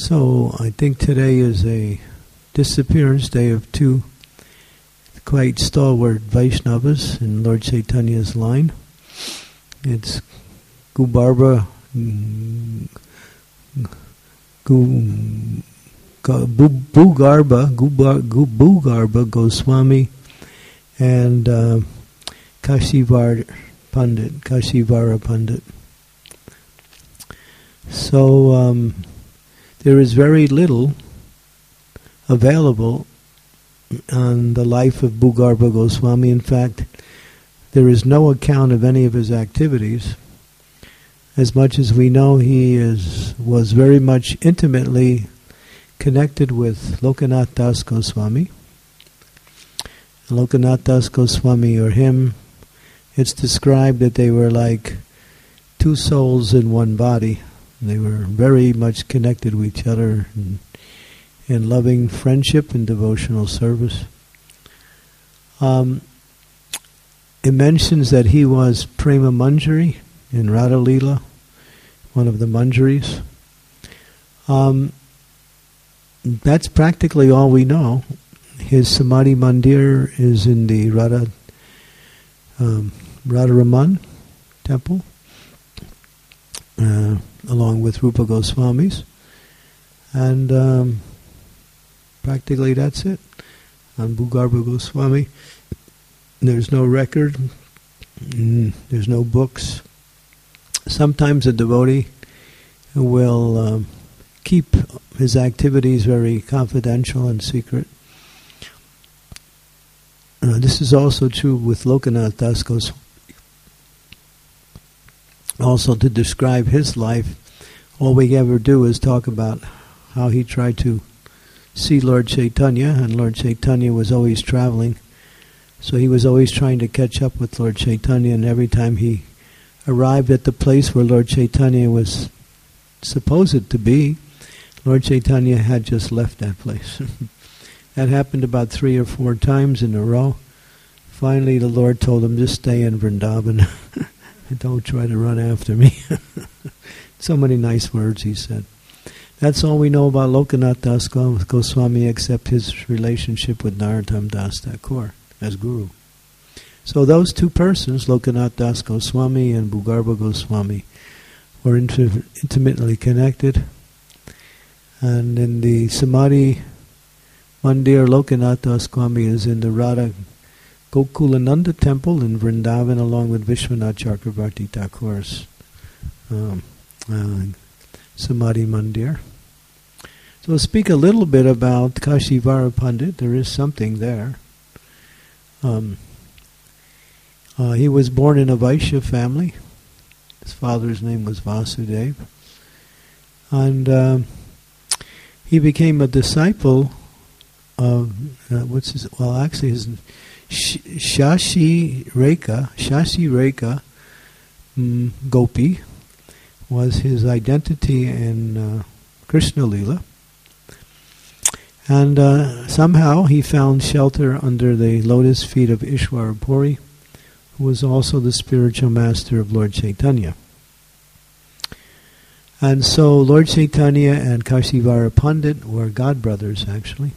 So I think today is a disappearance day of two quite stalwart Vaishnavas in Lord Chaitanya's line. It's Bhugarba Goswami and Kashivara Pandit. So there is very little available on the life of Bhugarba Goswami. In fact, there is no account of any of his activities. As much as we know, he was very much intimately connected with Lokanath Das Goswami. Lokanath Das Goswami, or him, it's described that they were like two souls in one body. They were very much connected with each other in loving friendship and devotional service. It mentions that he was Prema Manjari in Radha Leela, one of the Manjaris. That's practically all we know. His Samadhi Mandir is in the Radharaman temple, along with Rupa Goswami's. And practically that's it. On Bhugarba Goswami, there's no record, there's no books. Sometimes a devotee will keep his activities very confidential and secret. This is also true with Lokanath Das Goswami. Also, to describe his life, all we ever do is talk about how he tried to see Lord Chaitanya, and Lord Chaitanya was always traveling. So he was always trying to catch up with Lord Chaitanya, and every time he arrived at the place where Lord Chaitanya was supposed to be, Lord Chaitanya had just left that place. That happened about 3 or 4 times in a row. Finally, the Lord told him, just stay in Vrindavan. Don't try to run after me. So many nice words he said. That's all we know about Lokanath Das Goswami, except his relationship with Narottam Das Thakur as guru. So those two persons, Lokanath Das Goswami and Bhugarba Goswami, were intimately connected. And in the Samadhi Mandir, Lokanath Das Goswami is in the Radha Gokulananda temple in Vrindavan, along with Vishwanath Chakravarti Thakur's Samadhi Mandir. So we'll speak a little bit about Kashivara Pandit. There is something there. He was born in a Vaishya family. His father's name was Vasudeva. And he became a disciple of, his Shashi Rekha Gopi was his identity in Krishna Leela. And somehow he found shelter under the lotus feet of Ishwara Puri, who was also the spiritual master of Lord Chaitanya. And so Lord Chaitanya and Kashivara Pandit were godbrothers, actually.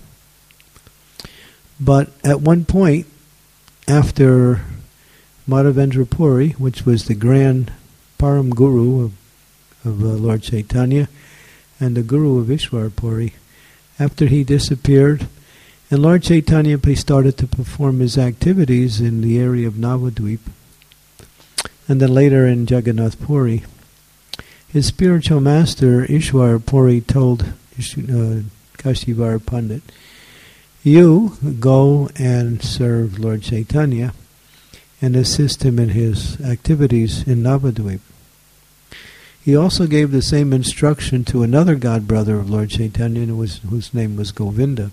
But at one point, after Madhavendra Puri, which was the grand Param Guru of Lord Chaitanya and the Guru of Ishwara Puri, after he disappeared, and Lord Chaitanya started to perform his activities in the area of Navadvip, and then later in Jagannath Puri, his spiritual master Ishwara Puri told Kashivara Pandit, you go and serve Lord Chaitanya and assist him in his activities in Navadvip. He also gave the same instruction to another godbrother of Lord Chaitanya, whose name was Govinda.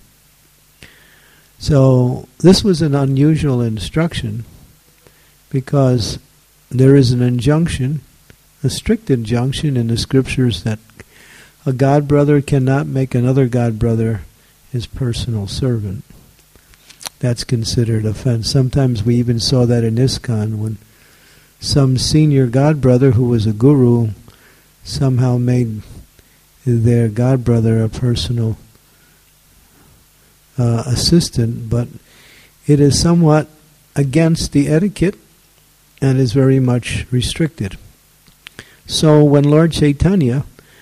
So this was an unusual instruction, because there is an injunction, a strict injunction in the scriptures, that a godbrother cannot make another godbrother his personal servant. That's considered offense. Sometimes we even saw that in ISKCON, when some senior godbrother who was a guru somehow made their godbrother a personal assistant, but it is somewhat against the etiquette and is very much restricted. So when Lord Chaitanya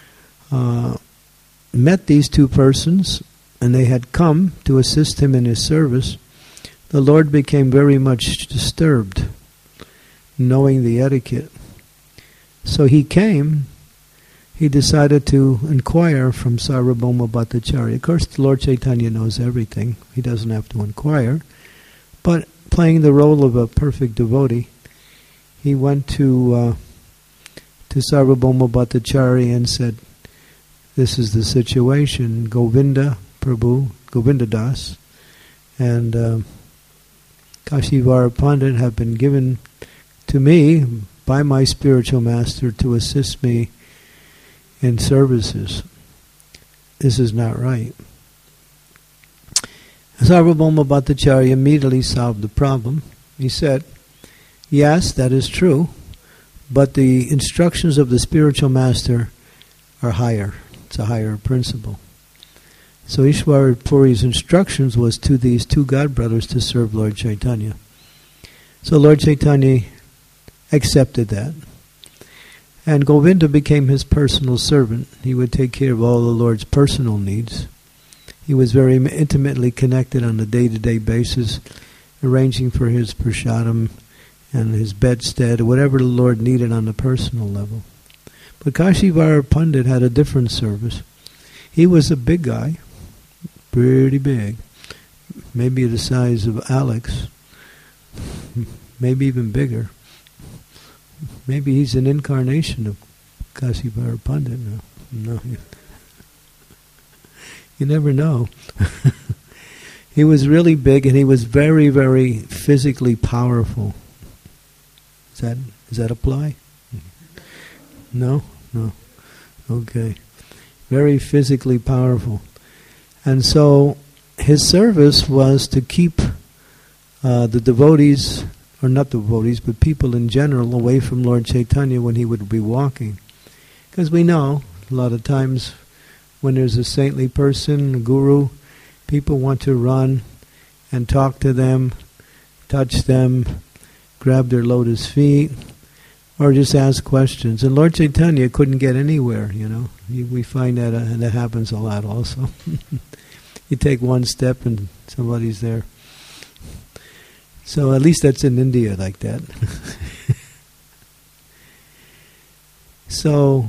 met these two persons, and they had come to assist him in his service, the Lord became very much disturbed, knowing the etiquette. So he decided to inquire from Sarvabhauma Bhattacharya. Of course, the Lord Chaitanya knows everything. He doesn't have to inquire. But playing the role of a perfect devotee, he went to Sarvabhauma Bhattacharya and said, "This is the situation. Govinda Prabhu, Govinda Das, and Kashivara Pandit have been given to me by my spiritual master to assist me in services. This is not right." Sarvabhauma Bhattacharya immediately solved the problem. He said, "Yes, that is true, but the instructions of the spiritual master are higher. It's a higher principle." So Ishwara Puri's instructions was to these two godbrothers to serve Lord Chaitanya. So Lord Chaitanya accepted that. And Govinda became his personal servant. He would take care of all the Lord's personal needs. He was very intimately connected on a day-to-day basis, arranging for his prasadam and his bedstead, whatever the Lord needed on a personal level. But Kashivara Pandit had a different service. He was a big guy, pretty big, maybe the size of Alex, maybe even bigger. Maybe he's an incarnation of Kashivara Pandit now. No, you never know. He was really big, and he was very, very physically powerful. Does that apply? No? No. Okay. Very physically powerful. And so his service was to keep the devotees, or not devotees, but people in general, away from Lord Chaitanya when he would be walking. Because we know, a lot of times, when there's a saintly person, a guru, people want to run and talk to them, touch them, grab their lotus feet, or just ask questions. And Lord Chaitanya couldn't get anywhere, We find that that happens a lot also. You take one step and somebody's there. So at least that's in India like that. So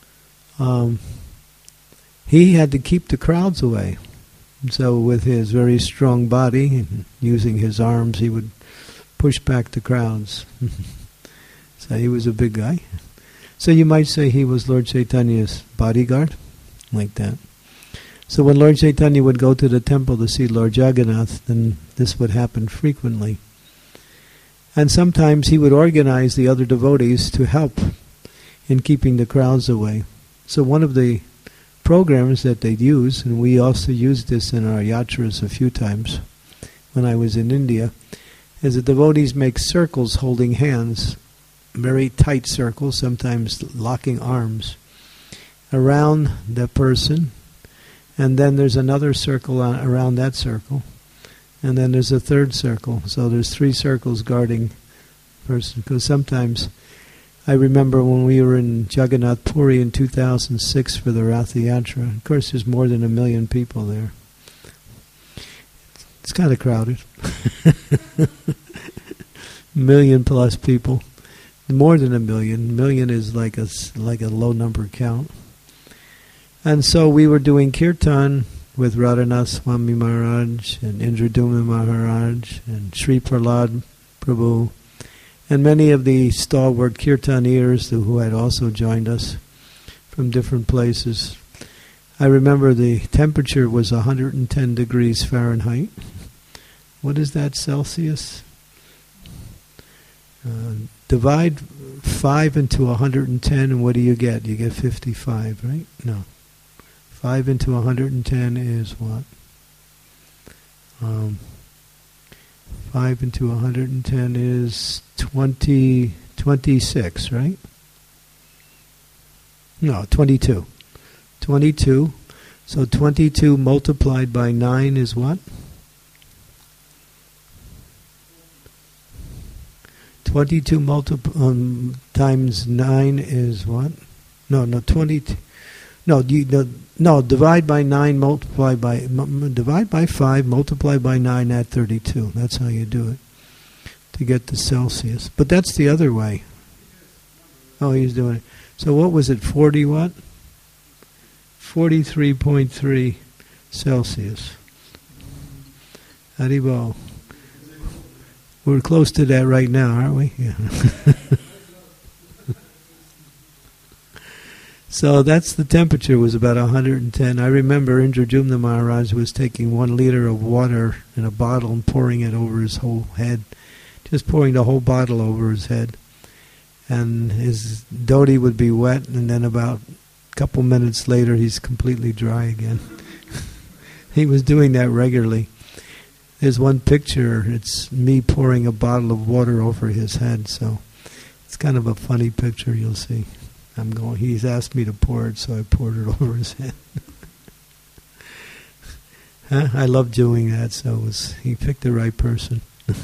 he had to keep the crowds away. So with his very strong body, and using his arms, he would push back the crowds. So he was a big guy. So you might say he was Lord Chaitanya's bodyguard, like that. So when Lord Chaitanya would go to the temple to see Lord Jagannath, then this would happen frequently. And sometimes he would organize the other devotees to help in keeping the crowds away. So one of the programs that they'd use, and we also used this in our yatras a few times when I was in India, is the devotees make circles holding hands, very tight circles, sometimes locking arms, around the person, and then there's another circle around that circle, and then there's a third circle. So there's 3 circles guarding the person, because sometimes I remember when we were in Jagannath Puri in 2006 for the Rath Yatra. Of course, there's more than 1 million people there. It's kind of crowded. 1 million plus people. More than 1 million. 1 million is like a low number count. And so we were doing kirtan with Radhanath Swami Maharaj and Indradumna Maharaj and Sri Prahlad Prabhu, and many of the stalwart kirtaniers who had also joined us from different places. I remember the temperature was 110 degrees Fahrenheit. What is that, Celsius? Divide 5 into 110, and what do you get? You get 55, right? No. 5 into 110 is what? 5 into 110 is 26, right? No, 22. 22. So 22 multiplied by 9 is what? 22 times 9 is what? No, 22. No, divide by 9, divide by 5, multiply by 9, add 32. That's how you do it to get the Celsius. But that's the other way. Oh, he's doing it. So what was it, 40 what? 43.3 Celsius. Haribo. We're close to that right now, aren't we? Yeah. So that's the temperature, was about 110. I remember Indradyumna Maharaj was taking 1 liter of water in a bottle and pouring it over his whole head. Just pouring the whole bottle over his head. And his dhoti would be wet, and then about a couple minutes later he's completely dry again. He was doing that regularly. There's one picture, it's me pouring a bottle of water over his head, so it's kind of a funny picture, you'll see. He's asked me to pour it, so I poured it over his head. I love doing that, so he picked the right person.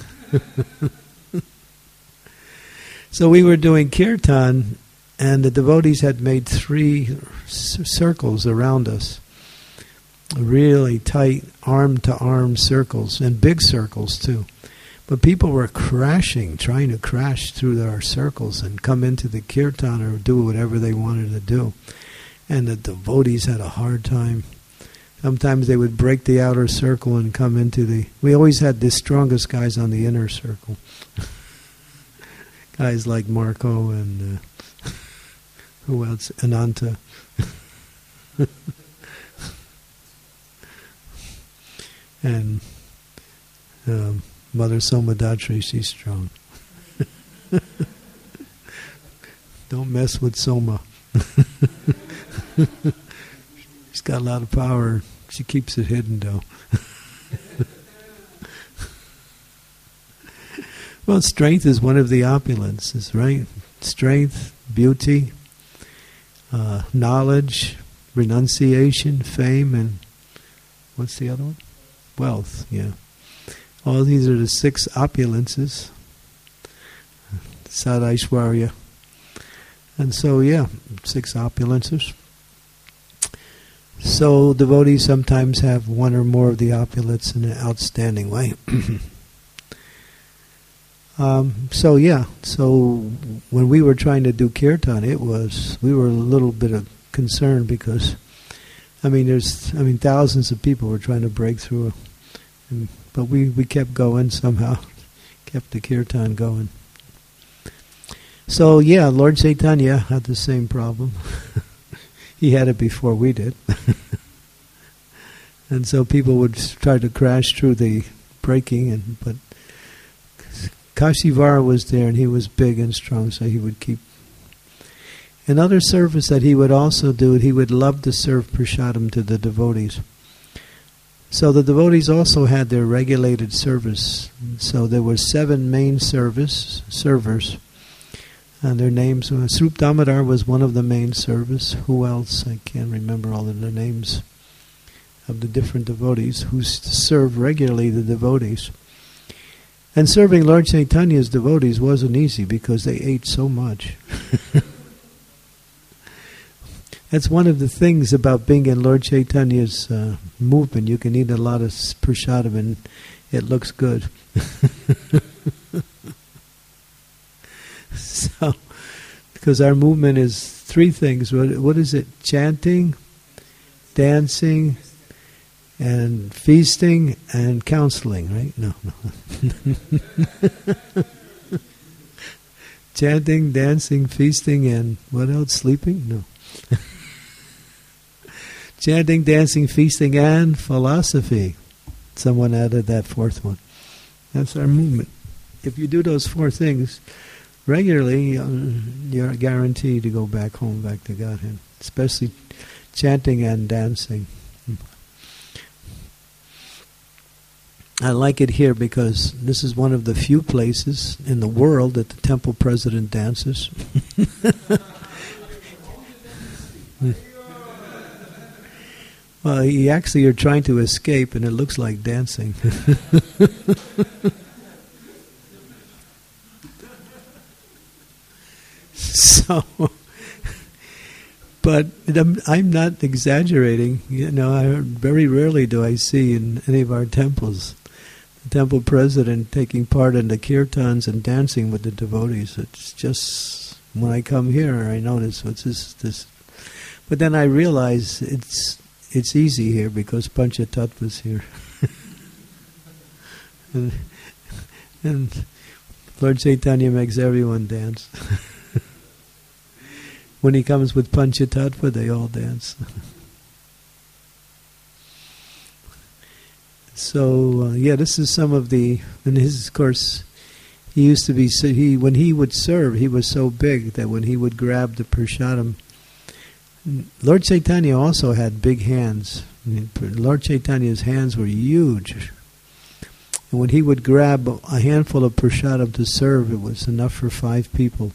So we were doing kirtan, and the devotees had made 3 circles around us. Really tight arm-to-arm circles, and big circles too. But people were trying to crash through our circles and come into the kirtan or do whatever they wanted to do. And the devotees had a hard time. Sometimes they would break the outer circle and come into the... We always had the strongest guys on the inner circle. Guys like Marco and... who else? Ananta. And... Mother Somadatri, she's strong. Don't mess with Soma. She's got a lot of power. She keeps it hidden, though. Well, strength is one of the opulences, right? Strength, beauty, knowledge, renunciation, fame, and what's the other one? Wealth, yeah. All these are the 6 opulences. Sadaishwarya. And so, 6 opulences. So devotees sometimes have one or more of the opulence in an outstanding way. So when we were trying to do kirtan, we were a little bit of concern because, thousands of people were trying to break through. But we kept going somehow, kept the kirtan going. So Lord Chaitanya had the same problem. He had it before we did. And so people would try to crash through the breaking, but Kashivara was there and he was big and strong, so he would keep. Another service that he would also do, he would love to serve prasadam to the devotees. So the devotees also had their regulated service. So there were 7 main servers, and their names were... Srup Damodar was one of the main servers. Who else? I can't remember all of the names of the different devotees who served regularly the devotees. And serving Lord Chaitanya's devotees wasn't easy because they ate so much. That's one of the things about being in Lord Chaitanya's movement. You can eat a lot of prasadam and it looks good. So, because our movement is 3 things. What is it? Chanting, dancing, and feasting, and counseling, right? No. Chanting, dancing, feasting, and what else? Sleeping? No. Chanting, dancing, feasting, and philosophy. Someone added that 4th one. That's our movement. If you do those 4 things regularly, you're guaranteed to go back home, back to Godhead. Especially chanting and dancing. I like it here because this is one of the few places in the world that the temple president dances. Well, you actually are trying to escape, and it looks like dancing. So, but I'm not exaggerating. Very rarely do I see in any of our temples the temple president taking part in the kirtans and dancing with the devotees. It's just when I come here, I notice what's this. But then I realize it's easy here because Panchatattva's here, and Lord Chaitanya makes everyone dance. When he comes with Panchatattva, they all dance. So, this is some of the... And his, of course, he used to be... when he would serve, he was so big that when he would grab the prasadam... Lord Chaitanya also had big hands. Lord Chaitanya's hands were huge. And when he would grab a handful of prasadam to serve, it was enough for 5 people.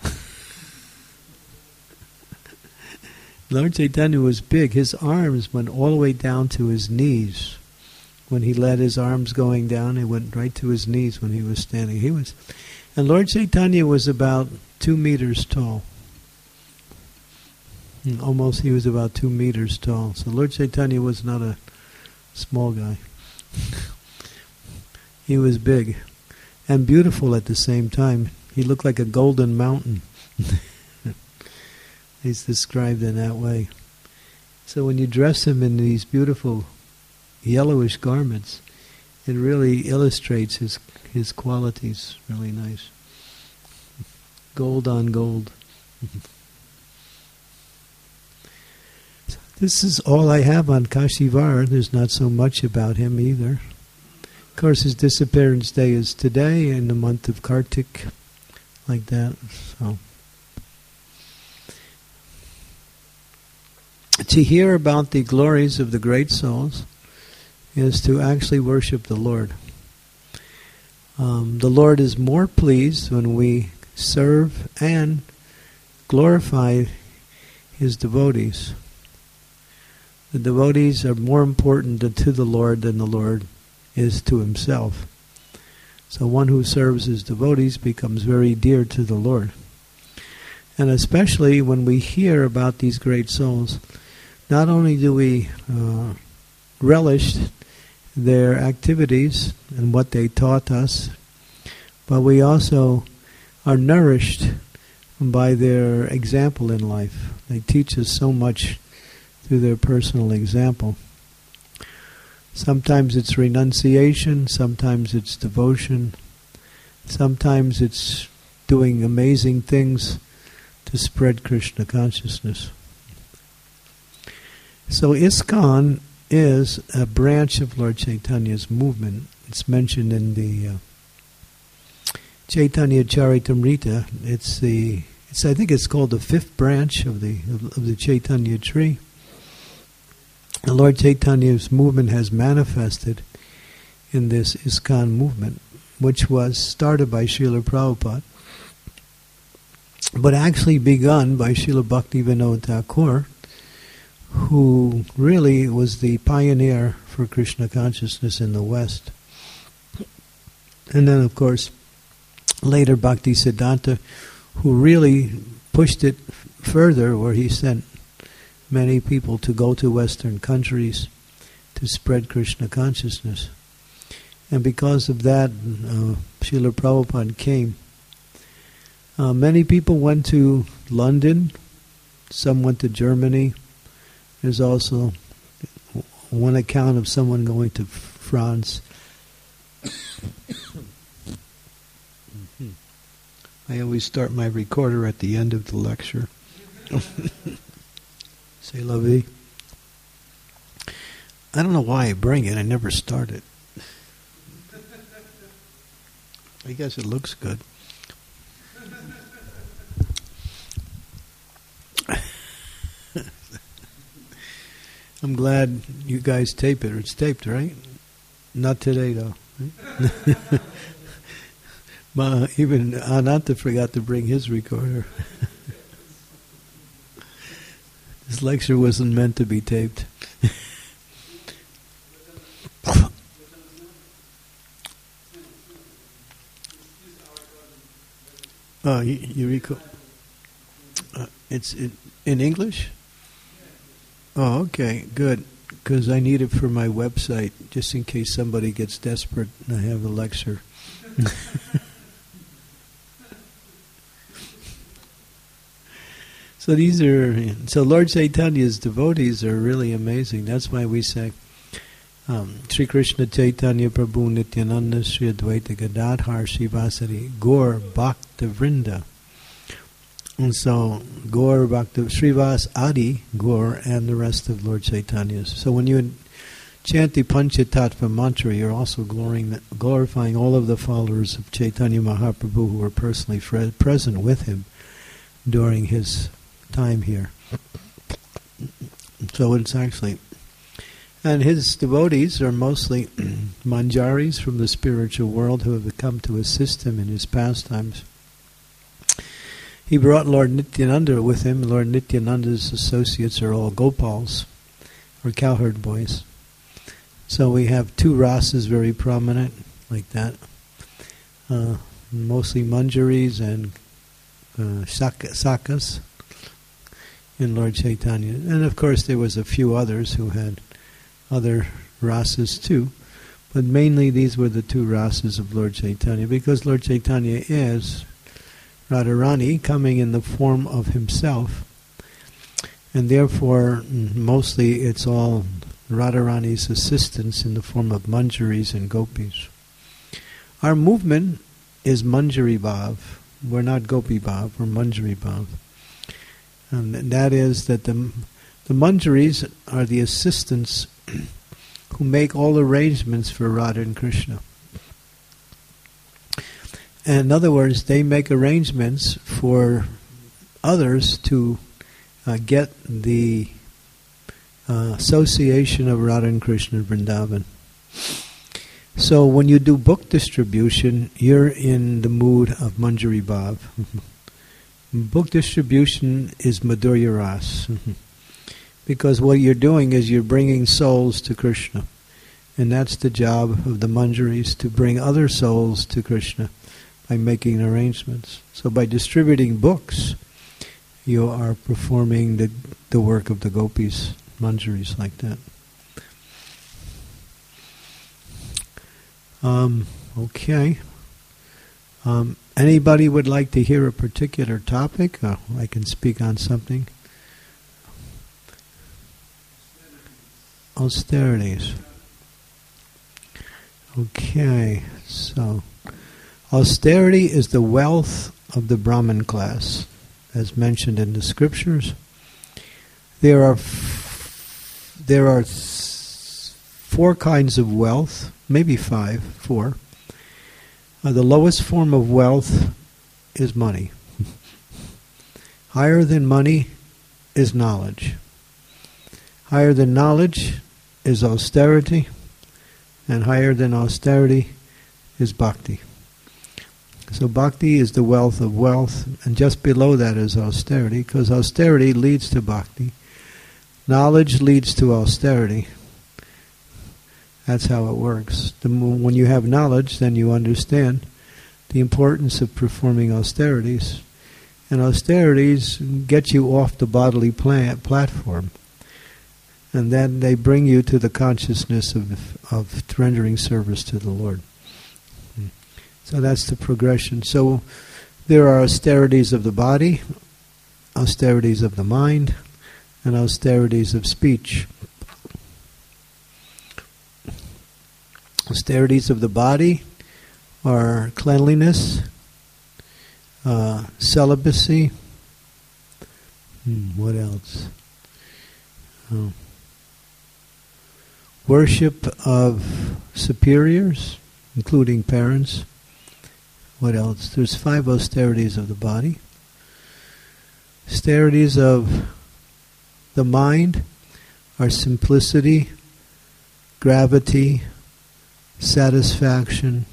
Lord Chaitanya was big. His arms went all the way down to his knees. When he let his arms going down, it went right to his knees when he was standing. And Lord Chaitanya was about 2 meters tall. Almost, he was about 2 meters tall. So Lord Chaitanya was not a small guy. He was big and beautiful at the same time. He looked like a golden mountain. He's described in that way. So when you dress him in these beautiful yellowish garments, it really illustrates his qualities really nice. Gold on gold. This is all I have on Kashivar. There's not so much about him either. Of course, his disappearance day is today in the month of Kartik, like that. So, to hear about the glories of the great souls is to actually worship the Lord. The Lord is more pleased when we serve and glorify His devotees. The devotees are more important to the Lord than the Lord is to Himself. So one who serves his devotees becomes very dear to the Lord. And especially when we hear about these great souls, not only do we relish their activities and what they taught us, but we also are nourished by their example in life. They teach us so much through their personal example. Sometimes it's renunciation, sometimes it's devotion, sometimes it's doing amazing things to spread Krishna consciousness. So ISKCON is a branch of Lord Chaitanya's movement. It's mentioned in the Chaitanya Charitamrita. I think it's called the 5th branch of the Chaitanya tree. And Lord Chaitanya's movement has manifested in this ISKCON movement, which was started by Srila Prabhupada, but actually begun by Srila Bhaktivinoda Thakur, who really was the pioneer for Krishna consciousness in the West. And then, of course, later Bhaktisiddhanta, who really pushed it further, where he sent many people to go to Western countries to spread Krishna consciousness. And because of that, Srila Prabhupada came. Many people went to London, some went to Germany. There's also one account of someone going to France. I always start my recorder at the end of the lecture. C'est la vie. I don't know why I bring it. I never start it. I guess it looks good. I'm glad you guys tape it. It's taped, right? Not today, though. Right? Even Ananta forgot to bring his recorder. This lecture wasn't meant to be taped. Yuriko. It's in English? Oh, okay, good. Because I need it for my website, just in case somebody gets desperate and I have a lecture. So Lord Chaitanya's devotees are really amazing. That's why we say, Sri Krishna Chaitanya Prabhu Nityananda Sri Advaita Gadadhar Srivasari Gaur Bhakta Vrinda. And so Gaur Bhakta Srivas Adi Gaur and the rest of Lord Chaitanya's. So when you chant the Panchatattva mantra, you're also glorifying all of the followers of Chaitanya Mahaprabhu who were personally present with him during his time here. So it's actually... And his devotees are mostly manjaris from the spiritual world who have come to assist him in his pastimes. He brought Lord Nityananda with him. Lord Nityananda's associates are all Gopals, or cowherd boys. So we have two rasas very prominent, like that. Mostly manjaris and sakas in Lord Chaitanya. And of course there was a few others who had other rasas too, but mainly these were the two rasas of Lord Chaitanya, because Lord Chaitanya is Radharani coming in the form of himself, and therefore mostly it's all Radharani's assistants in the form of manjaris and gopis. Our movement is Manjari Bhav. We're not Gopi Bhav, we're Manjari Bhav. And that is that the manjaris are the assistants who make all arrangements for Radha and Krishna. And in other words, they make arrangements for others to get the association of Radha and Krishna in Vrindavan. So when you do book distribution, you're in the mood of Manjari Bhav. Book distribution is Madhurya Ras. Because what you're doing is you're bringing souls to Krishna. And that's the job of the manjaris, to bring other souls to Krishna by making arrangements. So by distributing books, you are performing the work of the gopis, manjaris, like that. Okay. Anybody would like to hear a particular topic? I can speak on something. Austerities. Okay, so austerity is the wealth of the Brahmin class, as mentioned in the scriptures. There are four kinds of wealth, maybe four. The lowest form of wealth is money. Higher than money is knowledge. Higher than knowledge is austerity, and higher than austerity is bhakti. So bhakti is the wealth of wealth, and just below that is austerity, because austerity leads to bhakti. Knowledge leads to austerity. That's how it works. When you have knowledge, then you understand the importance of performing austerities. And austerities get you off the bodily platform. And then they bring you to the consciousness of rendering service to the Lord. So that's the progression. So there are austerities of the body, austerities of the mind, and austerities of speech. Austerities of the body are cleanliness, celibacy. What else? Worship of superiors, including parents. What else? There's 5 austerities of the body. Austerities of the mind are simplicity, gravity, satisfaction,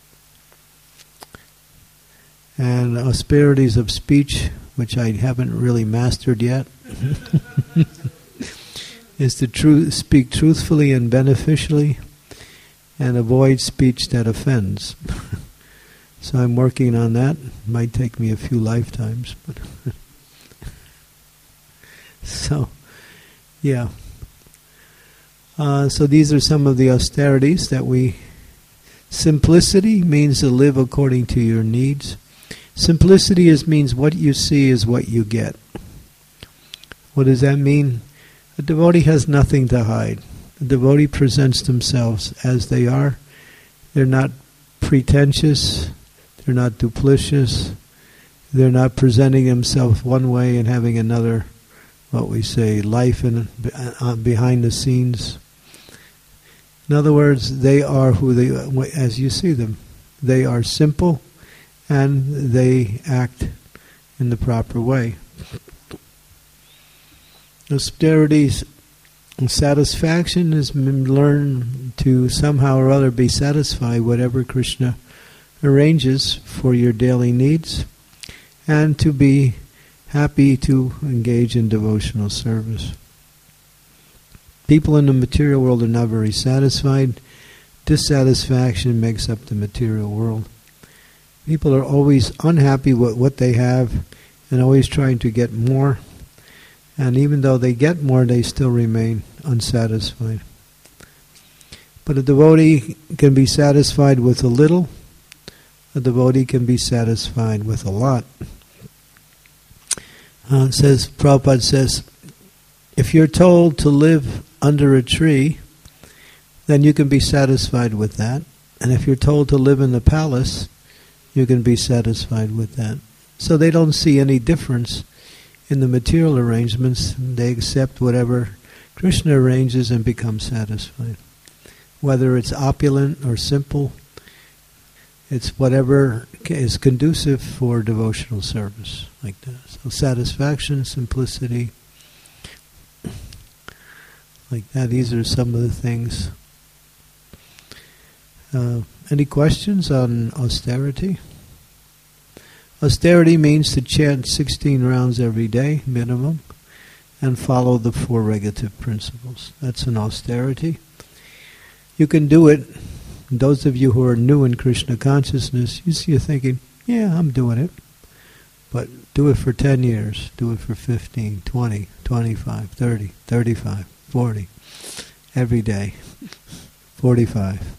and austerities of speech, which I haven't really mastered yet, is to speak truthfully and beneficially and avoid speech that offends. So I'm working on that. Might take me a few lifetimes, but so yeah. So these are some of the austerities that we. Simplicity means to live according to your needs. Simplicity means what you see is what you get. What does that mean? A devotee has nothing to hide. A devotee presents themselves as they are. They're not pretentious. They're not duplicitous. They're not presenting themselves one way and having another, what we say, life behind the scenes. In other words, they are who they are, as you see them. They are simple, and they act in the proper way. Austerities and satisfaction is learn to somehow or other be satisfied whatever Krishna arranges for your daily needs, and to be happy to engage in devotional service. People in the material world are not very satisfied. Dissatisfaction makes up the material world. People are always unhappy with what they have and always trying to get more. And even though they get more, they still remain unsatisfied. But a devotee can be satisfied with a little. A devotee can be satisfied with a lot. Prabhupada says, if you're told to live under a tree, then you can be satisfied with that. And if you're told to live in the palace, you can be satisfied with that. So they don't see any difference in the material arrangements. They accept whatever Krishna arranges and become satisfied. Whether it's opulent or simple, it's whatever is conducive for devotional service, like that. So satisfaction, simplicity, like that. These are some of the things. Any questions on austerity? Austerity means to chant 16 rounds every day, minimum, and follow the 4 regulative principles. That's an austerity. You can do it. Those of you who are new in Krishna consciousness, you're thinking, yeah, I'm doing it. But do it for 10 years. Do it for 15, 20, 25, 30, 35, 40. Every day. 45.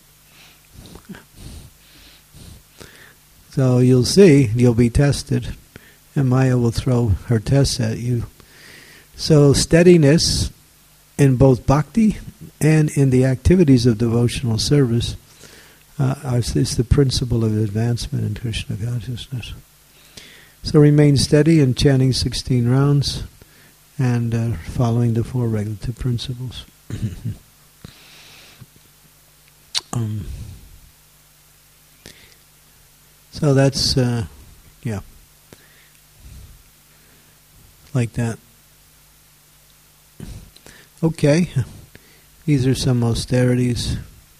So you'll see, you'll be tested, and Maya will throw her tests at you. So steadiness in both bhakti and in the activities of devotional service is the principle of advancement in Krishna consciousness. So remain steady in chanting 16 rounds and following the 4 regulative principles. So that's, like that. Okay, these are some austerities.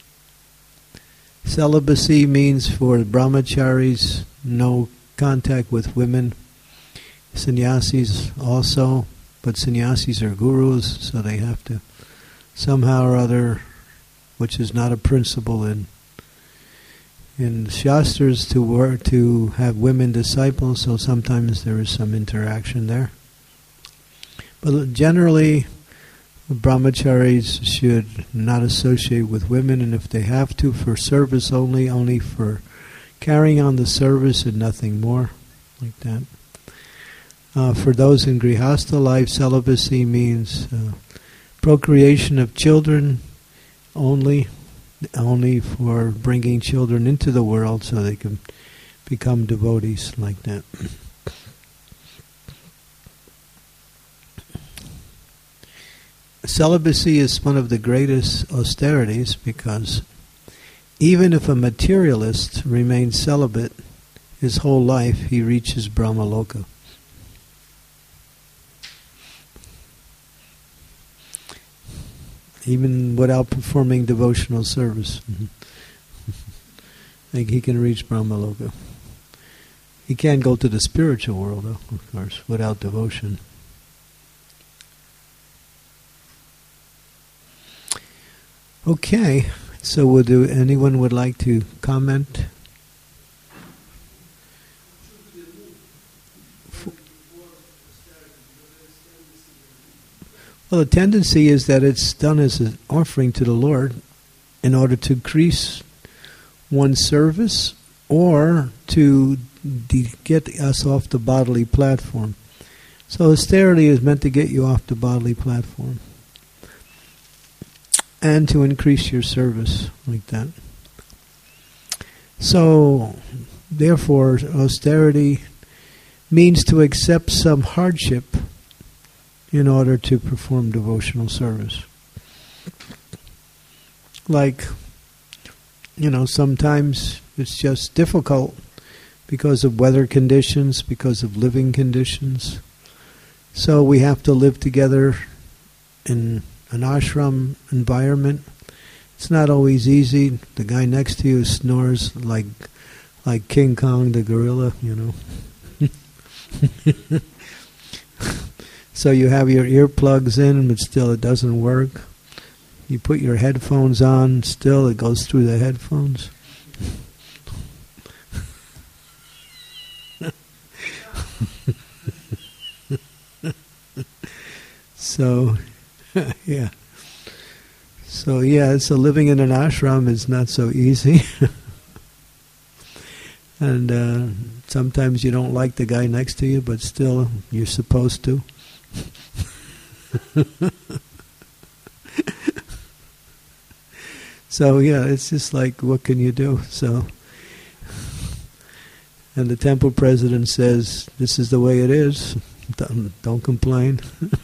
Celibacy means for brahmacharis, no contact with women. Sannyasis also, but sannyasis are gurus, so they have to somehow or other, which is not a principle in Shastras, to have women disciples, so sometimes there is some interaction there. But generally, brahmacharis should not associate with women, and if they have to, for service only for carrying on the service and nothing more, like that. For those in grihastha life, celibacy means procreation of children only for bringing children into the world so they can become devotees, like that. Celibacy is one of the greatest austerities because even if a materialist remains celibate his whole life, he reaches Brahmaloka. Even without performing devotional service. Like he can reach Brahmaloka. He can't go to the spiritual world, though, of course, without devotion. Okay, so anyone would like to comment? Well, the tendency is that it's done as an offering to the Lord in order to increase one's service or to get us off the bodily platform. So austerity is meant to get you off the bodily platform and to increase your service like that. So, therefore, austerity means to accept some hardship in order to perform devotional service. Like, sometimes it's just difficult because of weather conditions, because of living conditions. So we have to live together in an ashram environment. It's not always easy. The guy next to you snores like King Kong the gorilla, So you have your earplugs in, but still it doesn't work. You put your headphones on, still it goes through the headphones. So, yeah. So living in an ashram is not so easy. And sometimes you don't like the guy next to you, but still you're supposed to. So it's just like, what can you do? So, and the temple president says, this is the way it is. Don't complain.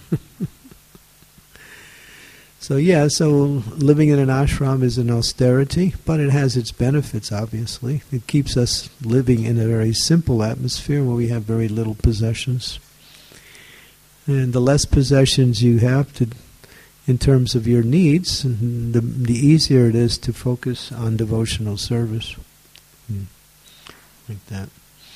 So living in an ashram is an austerity, but it has its benefits, obviously. It keeps us living in a very simple atmosphere where we have very little possessions. And the less possessions you have in terms of your needs, the easier it is to focus on devotional service. Like that.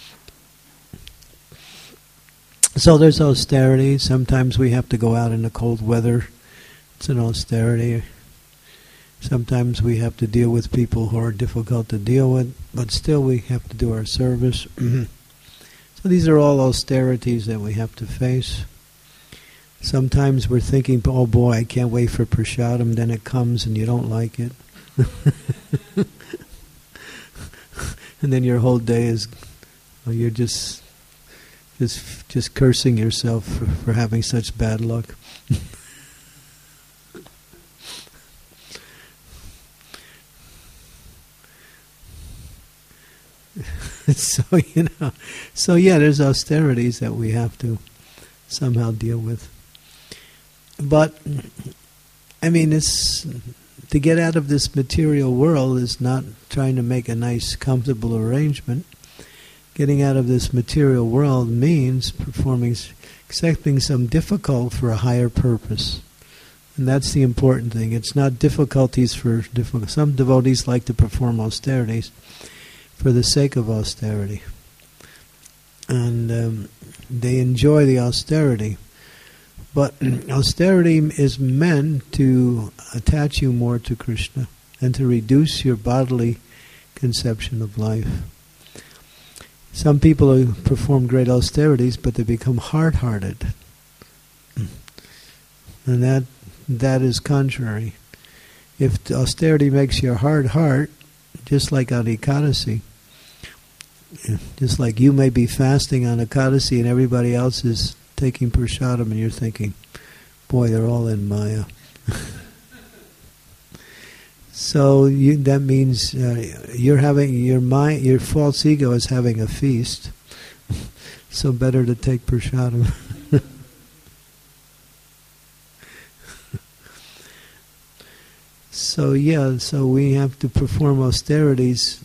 So there's austerity. Sometimes we have to go out in the cold weather. It's an austerity. Sometimes we have to deal with people who are difficult to deal with, but still we have to do our service. So these are all austerities that we have to face. Sometimes we're thinking, oh boy, I can't wait for prasadam, then it comes and you don't like it. And then your whole day is, you're just cursing yourself for having such bad luck. So there's austerities that we have to somehow deal with. But, it's to get out of this material world is not trying to make a nice, comfortable arrangement. Getting out of this material world means accepting some difficult for a higher purpose. And that's the important thing. It's not difficulties for difficult. Some devotees like to perform austerities for the sake of austerity. And they enjoy the austerity. But austerity is meant to attach you more to Krishna and to reduce your bodily conception of life. Some people perform great austerities, but they become hard-hearted. And that is contrary. If austerity makes your hard heart, just like on Ekadasi, just like you may be fasting on Ekadasi and everybody else is taking prasadam and you're thinking, boy, they're all in Maya. So that means you're having your false ego is having a feast. So better to take prasadam. So we have to perform austerities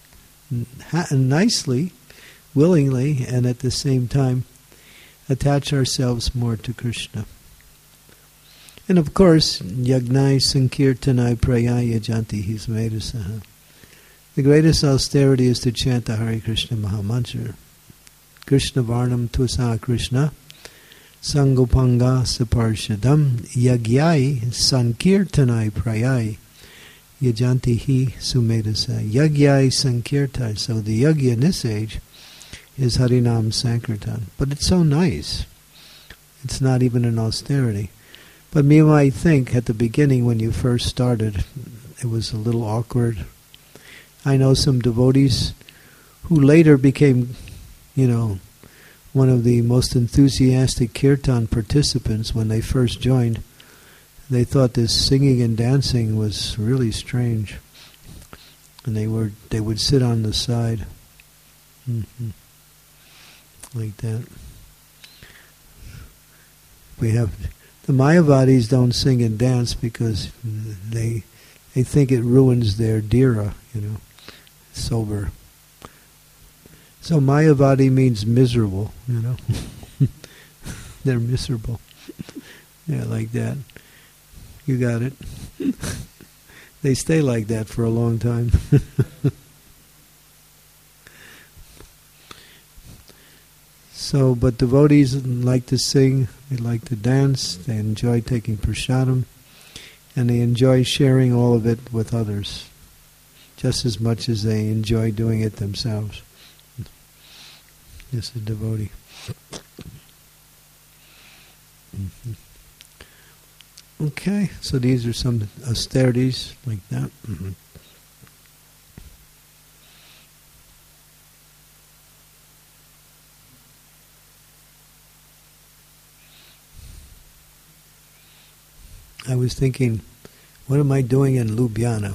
nicely, willingly, and at the same time attach ourselves more to Krishna. And of course, Yagnai Sankirtanai Prayaya Janti Hismedasaha. The greatest austerity is to chant the Hare Krishna Mahamantra. Krishna Varnam Tusa Krishna Sangopanga Saparshadam Yagyai Sankirtanai Prayai Yajanti Hi Sumedasa. Yagyai Sankirtan. So the yagya in this age is Harinam Sankirtan. But it's so nice. It's not even an austerity. But you might think at the beginning when you first started, it was a little awkward. I know some devotees who later became, one of the most enthusiastic kirtan participants when they first joined. They thought this singing and dancing was really strange. And they would sit on the side. Like that. We have the Mayavadis don't sing and dance because they think it ruins their dhira, sober. So Mayavadi means miserable, They're miserable. Yeah, like that. You got it. They stay like that for a long time. So, but devotees like to sing, they like to dance, they enjoy taking prasadam, and they enjoy sharing all of it with others, just as much as they enjoy doing it themselves. Just a devotee. Okay, so these are some austerities like that. I was thinking, what am I doing in Ljubljana?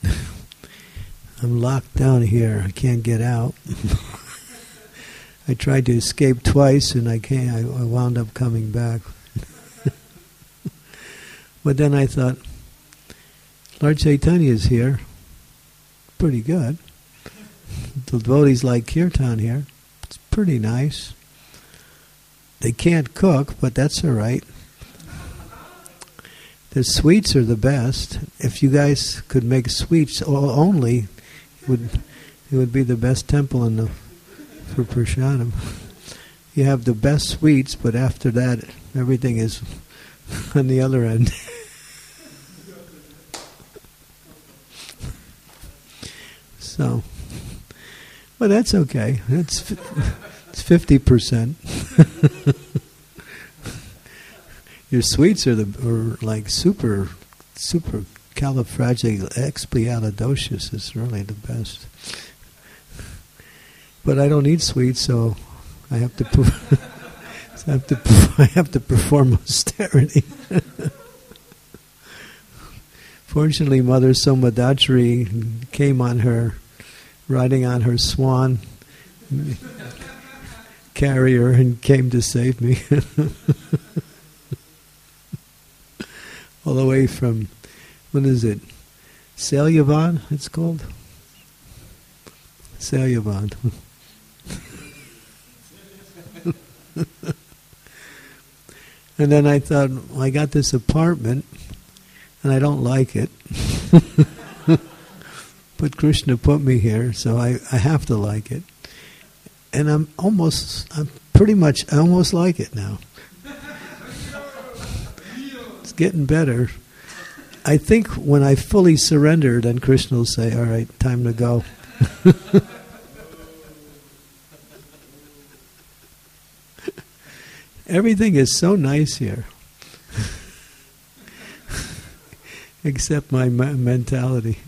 I'm locked down here. I can't get out. I tried to escape twice, and I can't. I wound up coming back. But then I thought, Lord Chaitanya is here. Pretty good. The devotees like kirtan here. It's pretty nice. They can't cook, but that's all right. The sweets are the best. If you guys could make sweets only, it would be the best temple for prasadam. You have the best sweets, but after that, everything is on the other end. So, but that's okay. It's 50%. Your sweets are like super califragilisticexpialidocious. It's really the best. But I don't eat sweets, so I have to I have to perform austerity. Fortunately, Mother Somadachari came on her, riding on her swan carrier, and came to save me. All the way from, what is it? Salyavan, it's called? Salyavan. And then I thought, well, I got this apartment, and I don't like it. But Krishna put me here, so I have to like it. And I almost like it now. It's getting better. I think when I fully surrender, then Krishna will say, all right, time to go. Everything is so nice here. Except my mentality.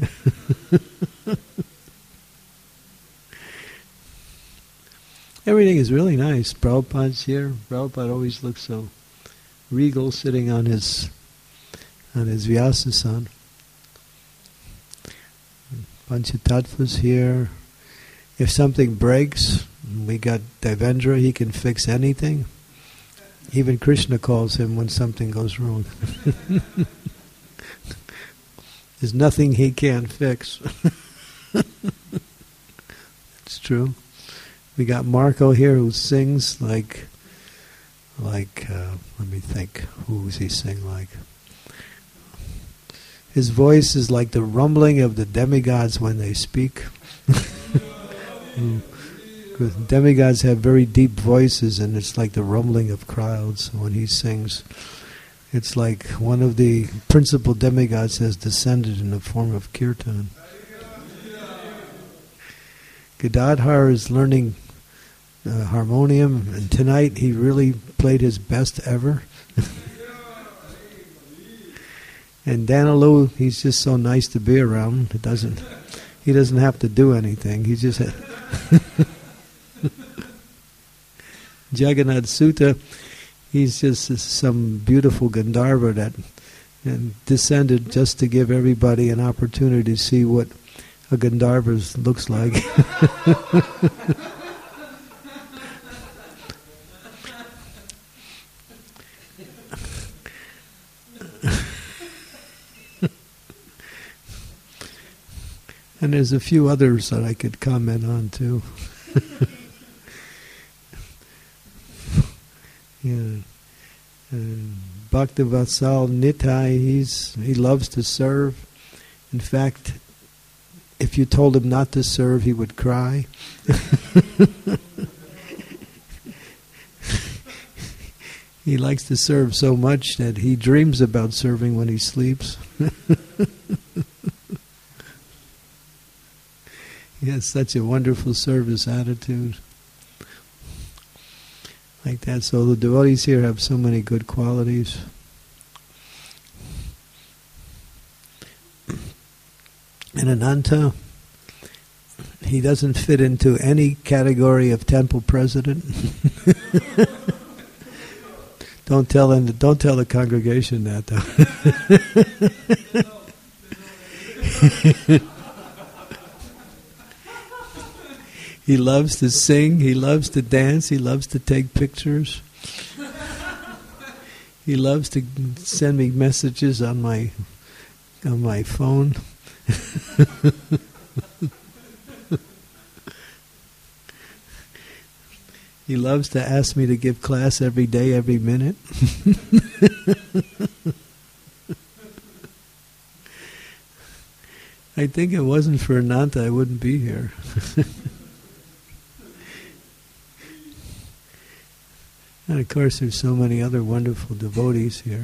Everything is really nice. Prabhupada's here. Prabhupada always looks so regal sitting on his Vyasasan. Panchatattva's here. If something breaks, we got Devendra, he can fix anything. Even Krishna calls him when something goes wrong. There's nothing he can't fix. It's true. We got Marco here who sings like let me think, who does he sing like? His voice is like the rumbling of the demigods when they speak. Because demigods have very deep voices, and it's like the rumbling of crowds when he sings. It's like one of the principal demigods has descended in the form of kirtan. Gadadhar is learning harmonium, and tonight he really played his best ever. And Danilu, he's just so nice to be around. He doesn't have to do anything. He just Jagannath Sutta, he's just some beautiful Gandharva that descended just to give everybody an opportunity to see what a Gandharva looks like. And there's a few others that I could comment on too. Yeah. Bhaktivatsal Nitai, he loves to serve. In fact, if you told him not to serve, he would cry. He likes to serve so much that he dreams about serving when he sleeps. He has such a wonderful service attitude. Like that. So the devotees here have so many good qualities. And Ananta, he doesn't fit into any category of temple president. Don't tell the congregation that though. He loves to sing, he loves to dance, he loves to take pictures. He loves to send me messages on my phone. He loves to ask me to give class every day, every minute. I think it wasn't for Ananta, I wouldn't be here. And of course there's so many other wonderful devotees here.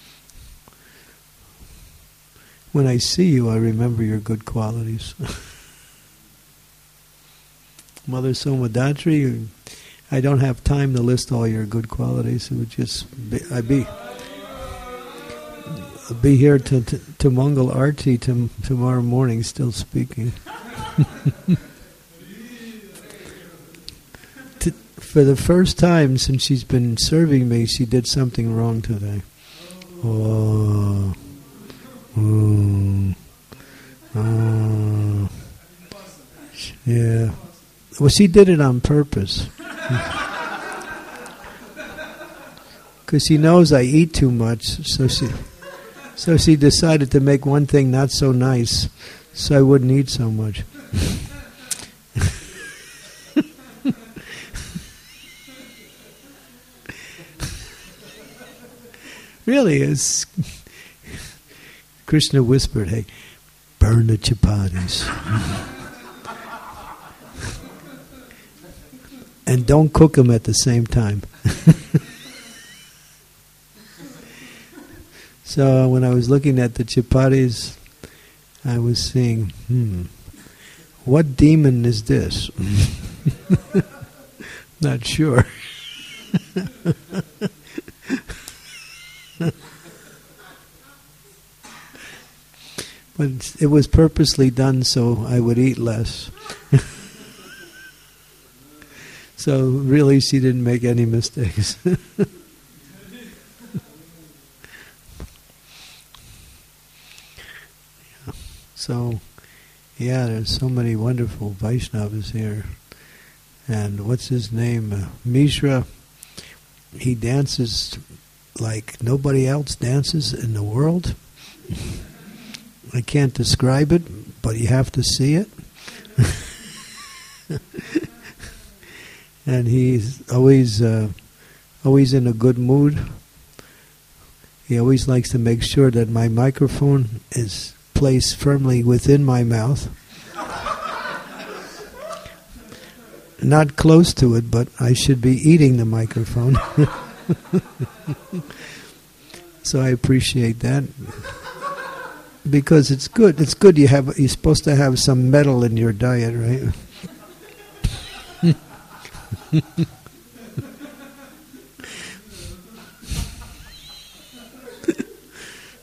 When I see you, I remember your good qualities. Mother Somadatri, I don't have time to list all your good qualities. It would just I'd be here to Mangal Arti tomorrow morning, still speaking. For the first time since she's been serving me, she did something wrong today. Oh. Yeah. Well, she did it on purpose. Because she knows I eat too much, so she decided to make one thing not so nice, so I wouldn't eat so much. Really, as Krishna whispered, hey, burn the chapatis. And don't cook them at the same time. So when I was looking at the chapatis, I was seeing, what demon is this? Not sure. But it was purposely done so I would eat less. So really she didn't make any mistakes. So, yeah, there's so many wonderful Vaishnavas here. And what's his name? Mishra, he dances like nobody else dances in the world. I can't describe it, but you have to see it. And he's always in a good mood. He always likes to make sure that my microphone is placed firmly within my mouth. Not close to it, but I should be eating the microphone. So I appreciate that. Because it's good. It's good you're supposed to have some metal in your diet, right?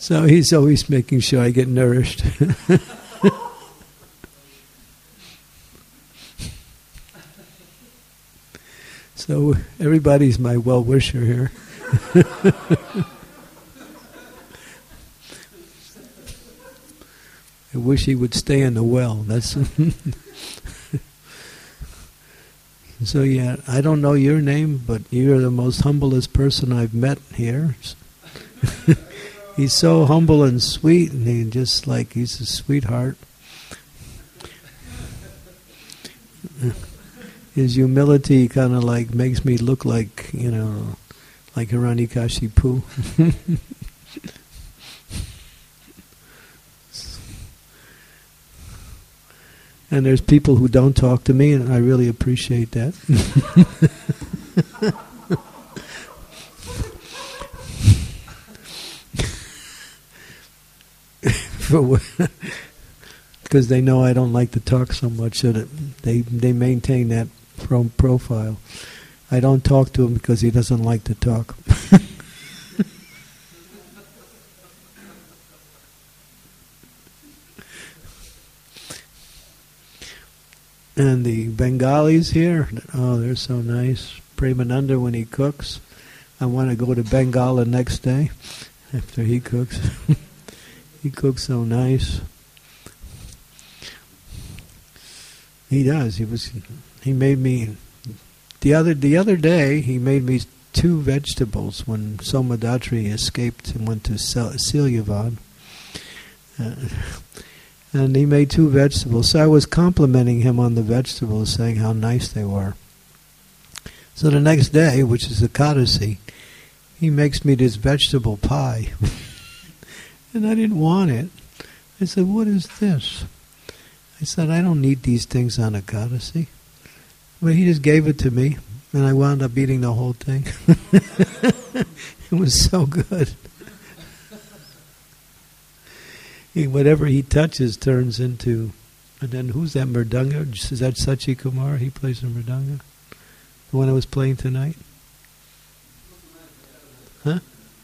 So he's always making sure I get nourished. So everybody's my well-wisher here. I wish he would stay in the well. That's so yeah, I don't know your name, but you're the most humblest person I've met here. He's so humble and sweet, and he's a sweetheart. His humility kind of like makes me look like, like Hiranyakashipu. And there's people who don't talk to me, and I really appreciate that. Because they know I don't like to talk so much, so that they maintain that profile. I don't talk to him because he doesn't like to talk. And the Bengalis here, oh, they're so nice. Premananda, when he cooks, I want to go to Bengal the next day after he cooks. He cooks so nice. He does. He made me the other day. He made me 2 vegetables when Somadatri escaped and went to Silyavan. And he made 2 vegetables. So I was complimenting him on the vegetables, saying how nice they were. So the next day, which is Ekadasi, he makes me this vegetable pie. And I didn't want it. I said, "What is this?" I said, "I don't need these things on Ekadasi." But he just gave it to me, and I wound up eating the whole thing. It was so good. Whatever he touches turns into... And then who's that Mridanga? Is that Sachi Kumar? He plays the Mridanga? The one I was playing tonight? Huh?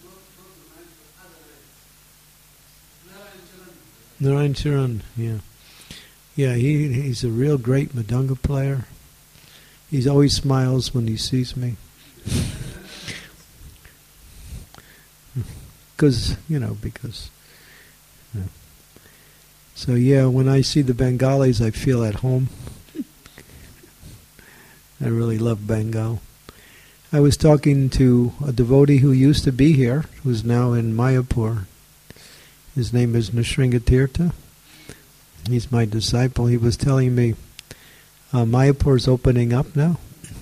Narayan Charan, yeah. Yeah, he's a real great Mridanga player. He always smiles when he sees me. Because. So yeah, when I see the Bengalis, I feel at home. I really love Bengal. I was talking to a devotee who used to be here, who's now in Mayapur. His name is Nrsingatirtha. He's my disciple. He was telling me Mayapur is opening up now.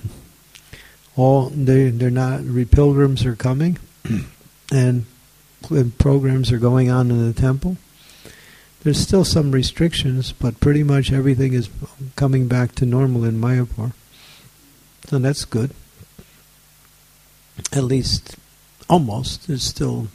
Pilgrims are coming, and programs are going on in the temple. There's still some restrictions, but pretty much everything is coming back to normal in Mayapur. So that's good. At least, almost. There's still,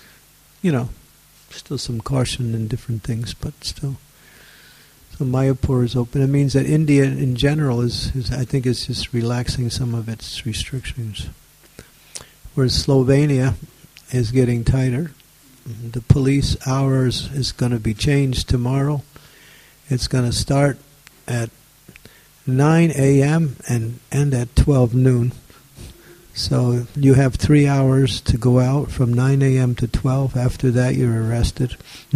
still some caution in different things, but still. So Mayapur is open. It means that India in general is I think, is just relaxing some of its restrictions. Whereas Slovenia is getting tighter. The police hours is going to be changed tomorrow. It's going to start at 9 a.m. and end at 12 noon. So you have 3 hours to go out from 9 a.m. to 12. After that, you're arrested.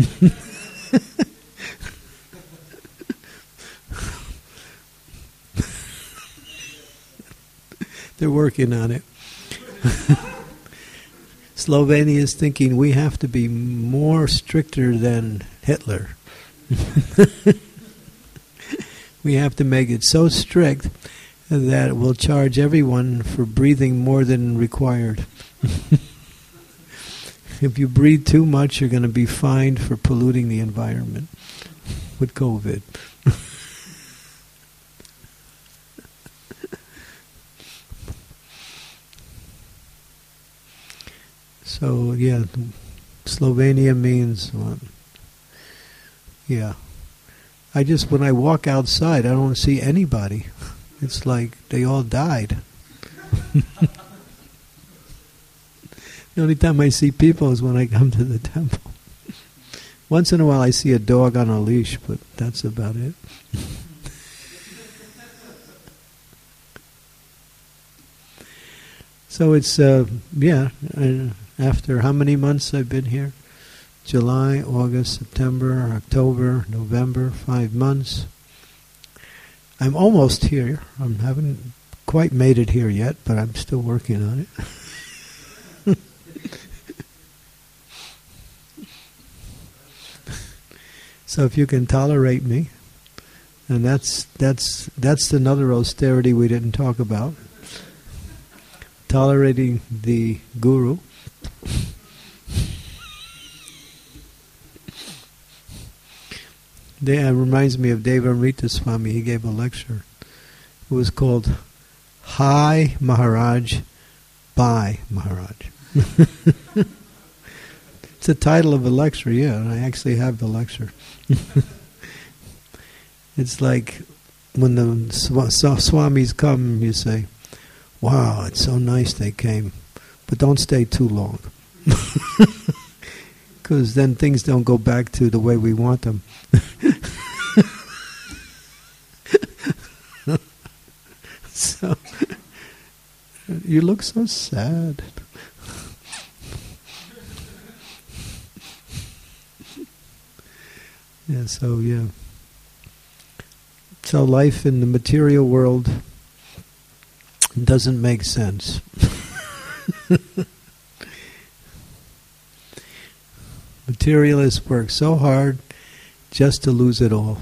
They're working on it. Slovenia is thinking we have to be more stricter than Hitler. We have to make it so strict that we'll charge everyone for breathing more than required. If you breathe too much, you're going to be fined for polluting the environment with COVID. So, yeah, Slovenia means, when I walk outside, I don't see anybody. It's like they all died. The only time I see people is when I come to the temple. Once in a while I see a dog on a leash, but that's about it. So it's, after how many months I've been here? July, August, September, October, November, 5 months. I'm almost here. I haven't quite made it here yet, but I'm still working on it. So if you can tolerate me, and that's another austerity we didn't talk about. Tolerating the guru. That reminds me of Devamrita Swami. He gave a lecture. It was called Hi Maharaj, Bye Maharaj. It's the title of a lecture, yeah, and I actually have the lecture. It's like when the Swamis come, you say, wow, it's so nice they came, but don't stay too long. Because then things don't go back to the way we want them. So, you look so sad. Yeah, so yeah. So life in the material world doesn't make sense. Materialists work so hard just to lose it all.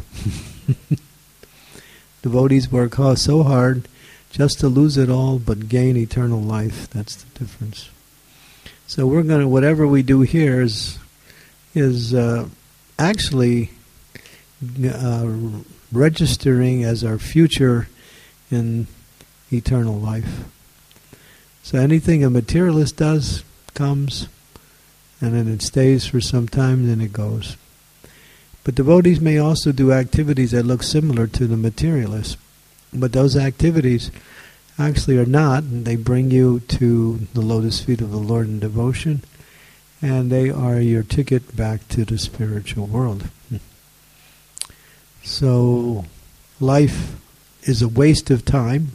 Devotees work so hard just to lose it all but gain eternal life. That's the difference. So we're going to, whatever we do here is actually registering as our future in eternal life. So anything a materialist does comes, and then it stays for some time, then it goes. But devotees may also do activities that look similar to the materialists, but those activities actually are not, and they bring you to the lotus feet of the Lord in devotion, and they are your ticket back to the spiritual world. So life is a waste of time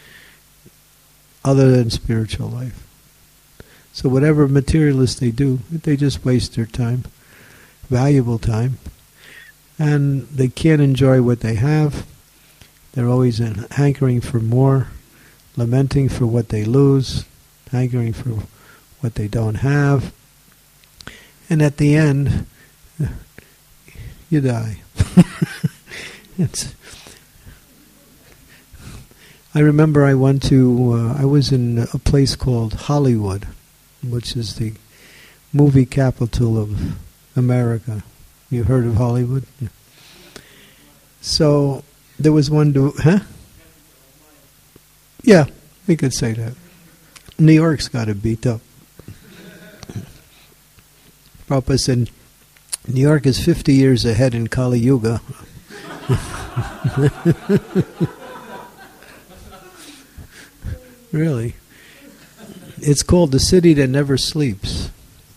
other than spiritual life. So whatever materialists they do, they just waste their time, valuable time, and they can't enjoy what they have. They're always hankering for more, lamenting for what they lose, hankering for what they don't have, and at the end, you die. I remember I was in a place called Hollywood, which is the movie capital of America. You heard of Hollywood? Yeah. So there was one, Yeah, we could say that. New York's got it beat up. Prabhupada said, New York is 50 years ahead in Kali Yuga. Really. It's called the city that never sleeps.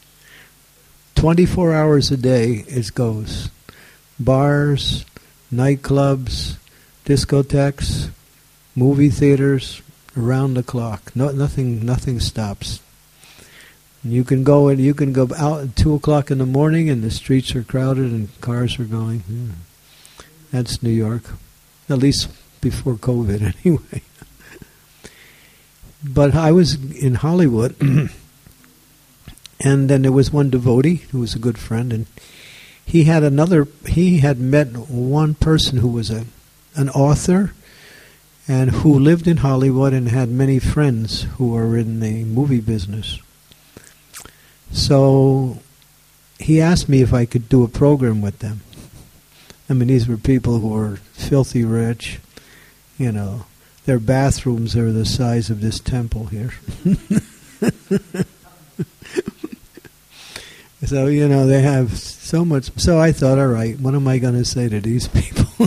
24 hours a day it goes. Bars, nightclubs, discotheques, movie theaters, around the clock. Nothing stops. You can go out at 2 o'clock in the morning and the streets are crowded and cars are going. Yeah. That's New York. At least before COVID anyway. But I was in Hollywood, and then there was one devotee who was a good friend, and he had met one person who was an author and who lived in Hollywood and had many friends who were in the movie business. So he asked me if I could do a program with them. I mean, these were people who were filthy rich, Their bathrooms are the size of this temple here. So, they have so much. So I thought, all right, what am I going to say to these people?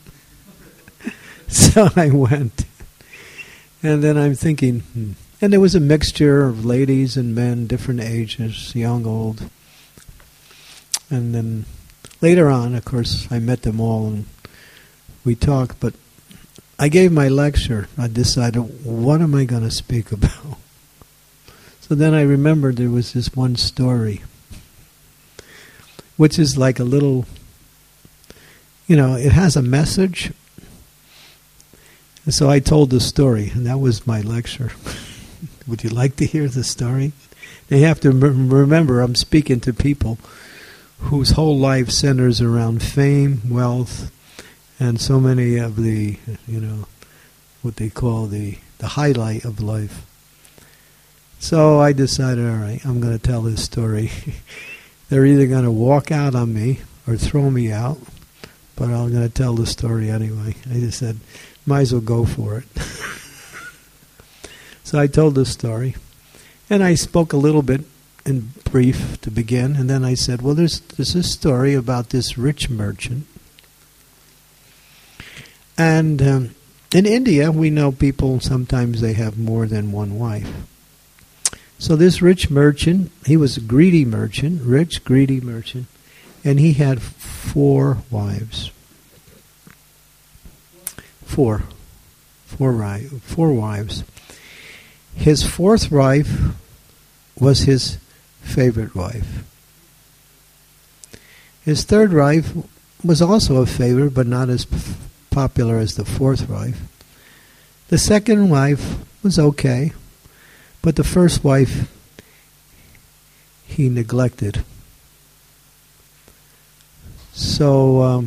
So I went. And then I'm thinking, and there was a mixture of ladies and men, different ages, young, old. And then later on, of course, I met them all and we talked, but I gave my lecture. I decided, what am I going to speak about? So then I remembered there was this one story, which is like a little, it has a message. And so I told the story, and that was my lecture. Would you like to hear the story? They have to remember I'm speaking to people whose whole life centers around fame, wealth, and so many of the, what they call the highlight of life. So I decided, all right, I'm going to tell this story. They're either going to walk out on me or throw me out, but I'm going to tell the story anyway. I just said, might as well go for it. So I told the story, and I spoke a little bit in brief to begin, and then I said, well, there's this story about this rich merchant. And in India, we know people, sometimes they have more than one wife. So this rich merchant, he was a greedy merchant, rich, greedy merchant, and he had 4 wives. Four wives. His 4th wife was his favorite wife. His 3rd wife was also a favorite, but not as popular as the 4th wife. The 2nd wife was okay, but the 1st wife he neglected. So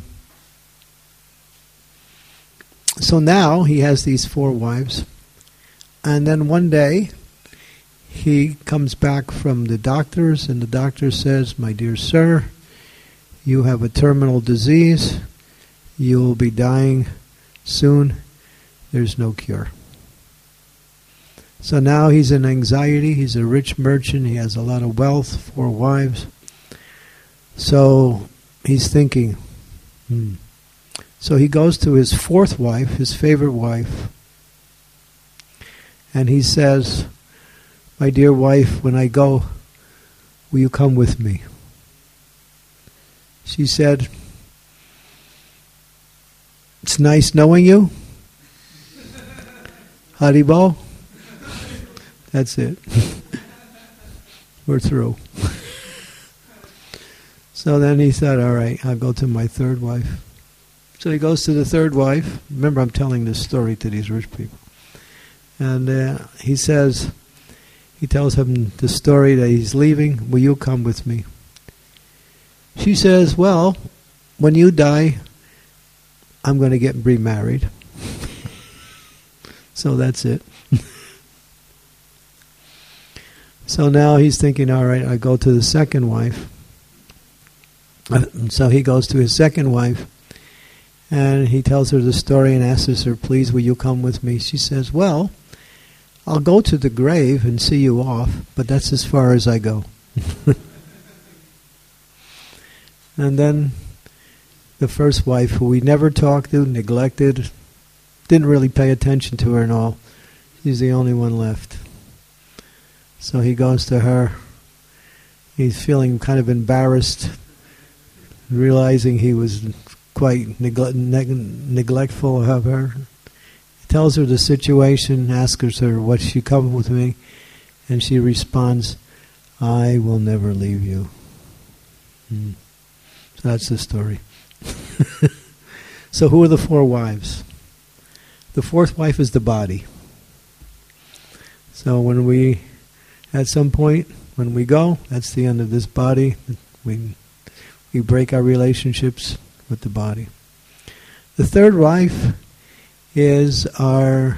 now he has these 4 wives, and then one day he comes back from the doctors, and the doctor says, my dear sir, you have a terminal disease. You will be dying soon. There's no cure. So now he's in anxiety. He's a rich merchant. He has a lot of wealth, 4 wives. So he's thinking. So he goes to his 4th wife, his favorite wife, and he says, my dear wife, when I go, will you come with me? She said, it's nice knowing you. Haribol. That's it. We're through. So then he said, all right, I'll go to my 3rd wife. So he goes to the 3rd wife. Remember, I'm telling this story to these rich people. And he tells him the story that he's leaving. Will you come with me? She says, well, when you die, I'm going to get remarried. So that's it. So now he's thinking, all right, I go to the 2nd wife. So he goes to his 2nd wife, and he tells her the story and asks her, please, will you come with me? She says, well, I'll go to the grave and see you off, but that's as far as I go. And then the 1st wife, who we never talked to, neglected, didn't really pay attention to her and all, she's the only one left. So he goes to her. He's feeling kind of embarrassed, realizing he was quite neglectful of her. He tells her the situation, asks her, would she come with me? And she responds, I will never leave you. So that's the story. So who are the 4 wives? The 4th wife is the body. So when we, at some point, when we go, that's the end of this body. We break our relationships with the body. The 3rd wife is our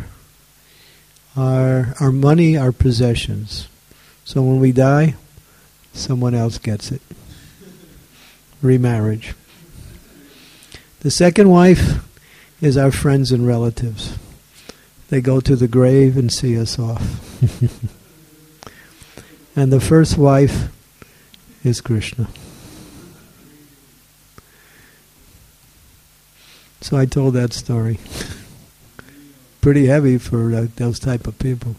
money, our possessions. So when we die, someone else gets it. Remarriage. The 2nd wife is our friends and relatives. They go to the grave and see us off. And the 1st wife is Krishna. So I told that story. Pretty heavy for those type of people.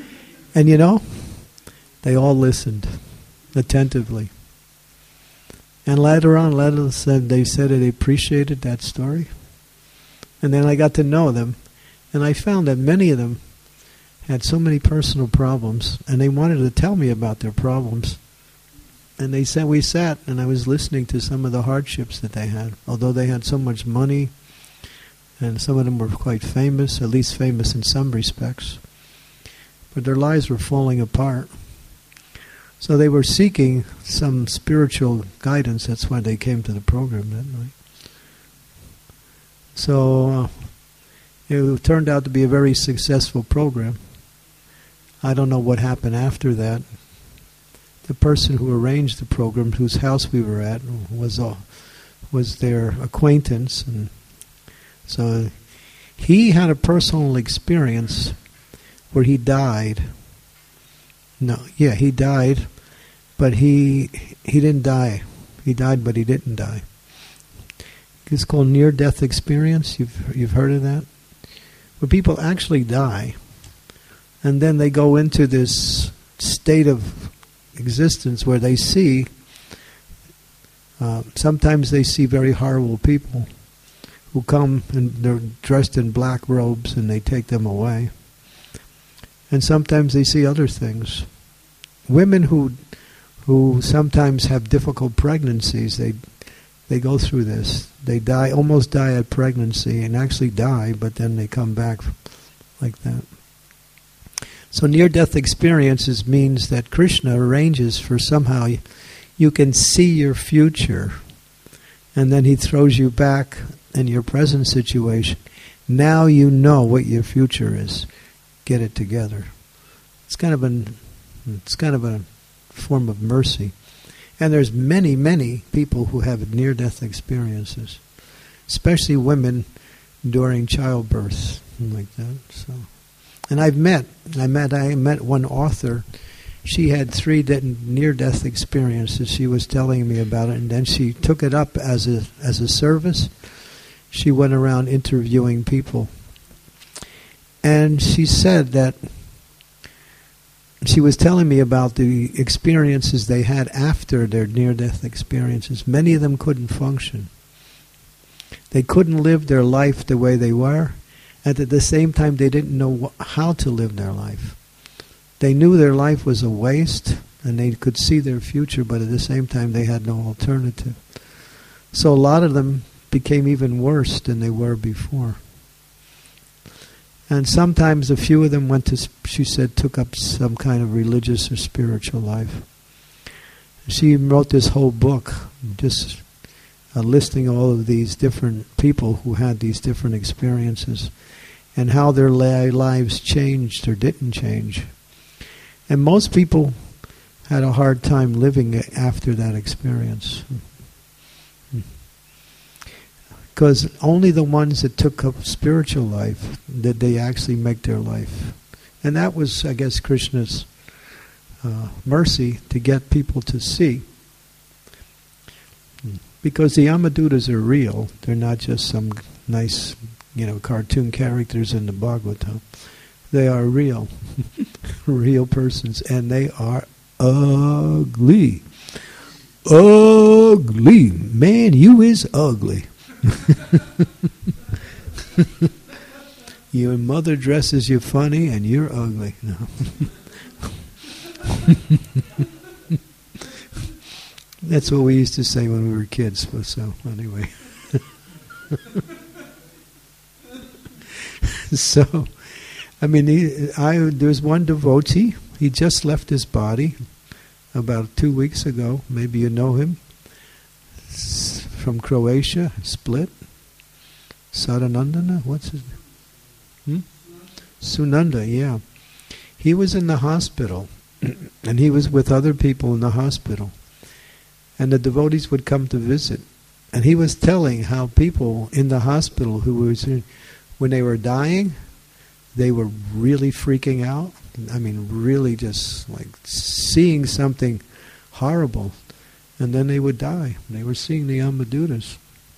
And they all listened attentively. And later on, they said they appreciated that story. And then I got to know them, and I found that many of them had so many personal problems, and they wanted to tell me about their problems. And they said, we sat, and I was listening to some of the hardships that they had. Although they had so much money, and some of them were quite famous, at least famous in some respects, but their lives were falling apart. So they were seeking some spiritual guidance. That's why they came to the program that night. So it turned out to be a very successful program. I don't know what happened after that. The person who arranged the program, whose house we were at, was their acquaintance, and so he had a personal experience where he died. He died, but he didn't die. He died, but he didn't die. It's called near-death experience. You've heard of that? Where people actually die, and then they go into this state of existence where they see, sometimes they see very horrible people who come and they're dressed in black robes and they take them away. And sometimes they see other things. Women who sometimes have difficult pregnancies, they go through this. They almost die at pregnancy and actually die, but then they come back like that. So near-death experiences means that Krishna arranges for somehow you can see your future, and then he throws you back in your present situation. Now you know what your future is. Get it together. It's kind of a form of mercy. And there's many, many people who have near-death experiences, especially women during childbirth, like that. So, and I met one author. She had 3 near-death experiences. She was telling me about it, and then she took it up as a service. She went around interviewing people, and she said that she was telling me about the experiences they had after their near-death experiences. Many of them couldn't function. They couldn't live their life the way they were, and at the same time they didn't know how to live their life. They knew their life was a waste, and they could see their future, but at the same time they had no alternative. So a lot of them became even worse than they were before. And sometimes a few of them she said, took up some kind of religious or spiritual life. She wrote this whole book, just listing all of these different people who had these different experiences and how their lives changed or didn't change. And most people had a hard time living after that experience. Because only the ones that took up spiritual life did they actually make their life. And that was, I guess, Krishna's mercy to get people to see. Because the Yamadutas are real. They're not just some nice, cartoon characters in the Bhagavatam. They are real. Real persons. And they are ugly. Ugly. Man, you is ugly. Your mother dresses you funny and you're ugly. No. That's what we used to say when we were kids. So anyway. So, there's one devotee. He just left his body about 2 weeks ago. Maybe you know him. From Croatia, Split. Sadanandana, what's his name? Sunanda, yeah. He was in the hospital, and he was with other people in the hospital. And the devotees would come to visit. And he was telling how people in the hospital when they were dying, they were really freaking out. Really just like seeing something horrible. And then they would die. They were seeing the Yamadutas.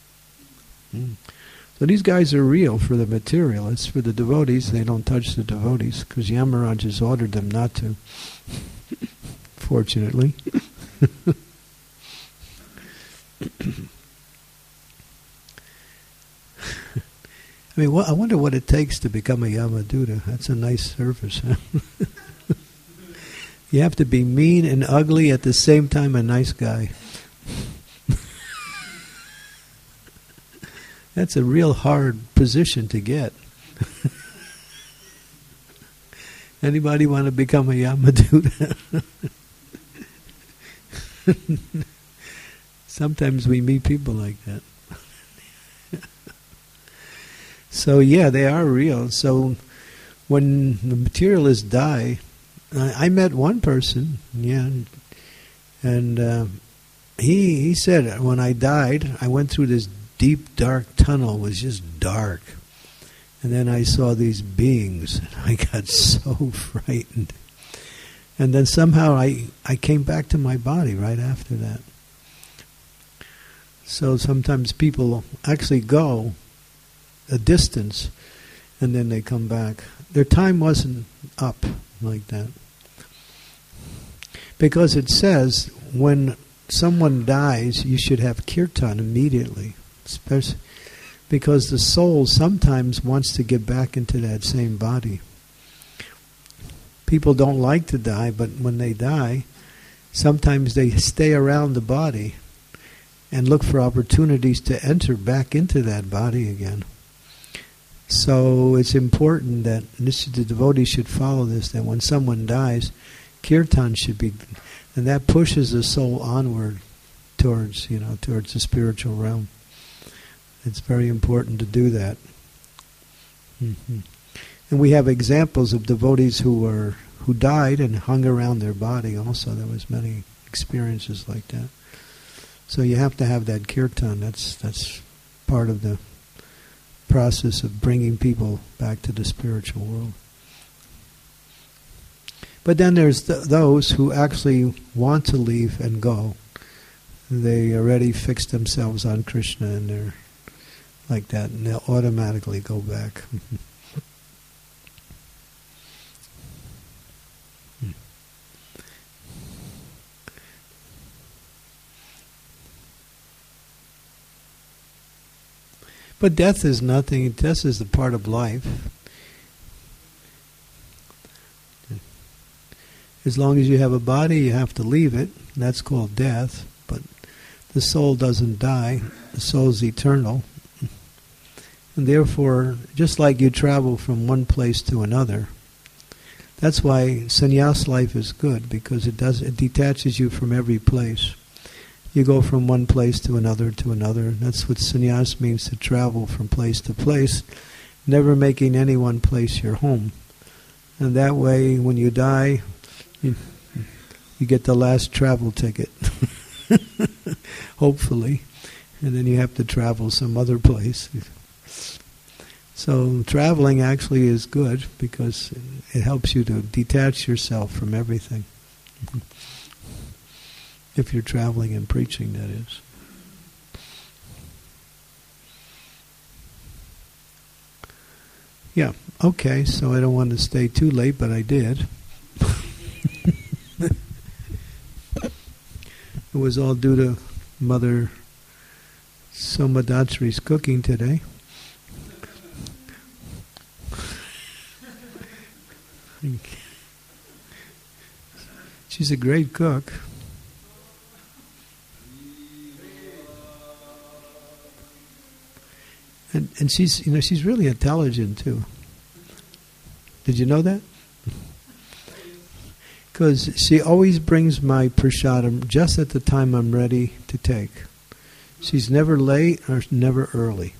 So these guys are real for the material. It's for the devotees. They don't touch the devotees because Yamaraj has ordered them not to. Fortunately. I mean, I wonder what it takes to become a Yamaduta. That's a nice service, huh? You have to be mean and ugly at the same time a nice guy. That's a real hard position to get. Anybody want to become a Yamaduta? Sometimes we meet people like that. So yeah, they are real. So when the materialists die, I met one person, yeah, and he said, when I died, I went through this deep, dark tunnel. It was just dark. And then I saw these beings, and I got so frightened. And then somehow I came back to my body right after that. So sometimes people actually go a distance, and then they come back. Their time wasn't up like that. Because it says when someone dies, you should have kirtan immediately. Especially because the soul sometimes wants to get back into that same body. People don't like to die, but when they die, sometimes they stay around the body and look for opportunities to enter back into that body again. So it's important that the devotee should follow this, that when someone dies, kirtan should be, and that pushes the soul onward towards the spiritual realm. It's very important to do that. Mm-hmm. And we have examples of devotees who died and hung around their body also. There was many experiences like that. So you have to have that kirtan. That's part of the process of bringing people back to the spiritual world. But then there's those who actually want to leave and go. They already fixed themselves on Krishna and they're like that, and they'll automatically go back. But death is nothing. Death is a part of life. As long as you have a body, you have to leave it. That's called death. But the soul doesn't die. The soul is eternal. And therefore, just like you travel from one place to another, that's why sannyas life is good, because it detaches you from every place. You go from one place to another to another. That's what sannyas means, to travel from place to place, never making any one place your home. And that way, when you die, you get the last travel ticket, hopefully, and then you have to travel some other place. So traveling actually is good because it helps you to detach yourself from everything. If you're traveling and preaching, that is. Yeah, okay, so I don't want to stay too late, but I did. It was all due to Mother Somadatri's cooking today. She's a great cook. And she's really intelligent too. Did you know that? Because she always brings my prasadam just at the time I'm ready to take. She's never late or never early.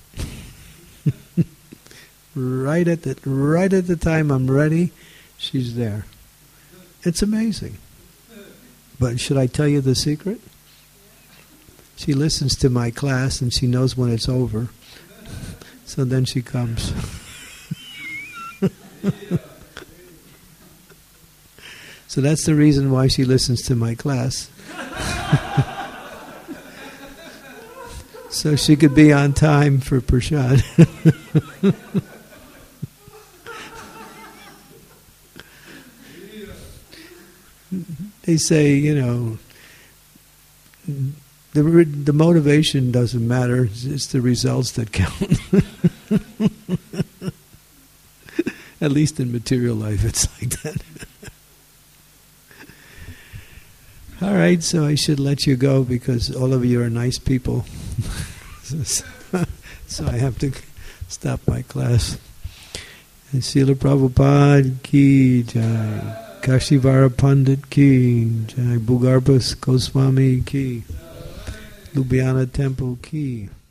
Right at the time I'm ready, she's there. It's amazing. But should I tell you the secret? She listens to my class and she knows when it's over. So then she comes. So that's the reason why she listens to my class. So she could be on time for prasad. They say, the motivation doesn't matter. It's the results that count. At least in material life, it's like that. All right, so I should let you go because all of you are nice people. So I have to stop my class. And Srila Prabhupada ki jai. Kashivara Pandit ki jai. Bhugarbhas Goswami ki. Ljubljana Temple ki.